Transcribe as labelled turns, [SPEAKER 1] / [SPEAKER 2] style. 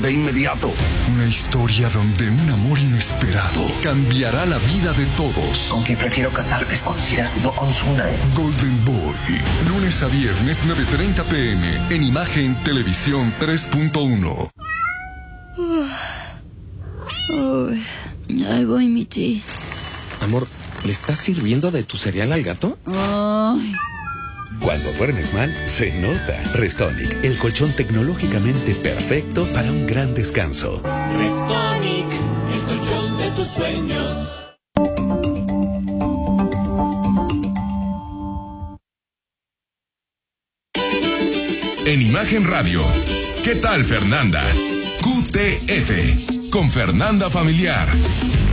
[SPEAKER 1] de inmediato.
[SPEAKER 2] Una historia donde un amor inesperado cambiará la vida de todos.
[SPEAKER 3] Con quien prefiero casarme es con Cira, no con Tsunade.
[SPEAKER 2] Golden Boy, lunes a viernes 9:30 p.m. en Imagen Televisión 3.1.
[SPEAKER 4] Ahí voy, Michi.
[SPEAKER 5] Amor, ¿le estás sirviendo de tu cereal al gato?
[SPEAKER 4] Ay.
[SPEAKER 6] Cuando duermes mal, se nota. Restonic, el colchón tecnológicamente perfecto para un gran descanso.
[SPEAKER 7] Restonic, el colchón de tus sueños.
[SPEAKER 8] En Imagen Radio, ¿qué tal, Fernanda? QTF, con Fernanda Familiar.